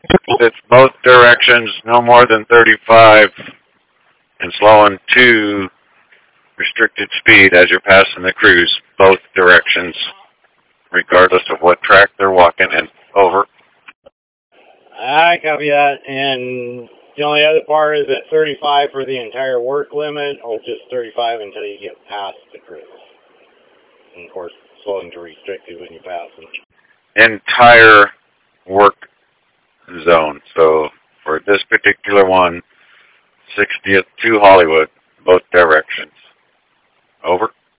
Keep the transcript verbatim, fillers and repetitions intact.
It's both directions, no more than thirty-five, and slowing to restricted speed as you're passing the cruise, both directions, regardless of what track they're walking in. Over. I copy that, and the only other part is that thirty-five for the entire work limit, or just thirty-five until you get past the cruise. And of course, slowing to restricted when you pass them. Entire work zone. So for this particular one, sixtieth to Hollywood, both directions. Over.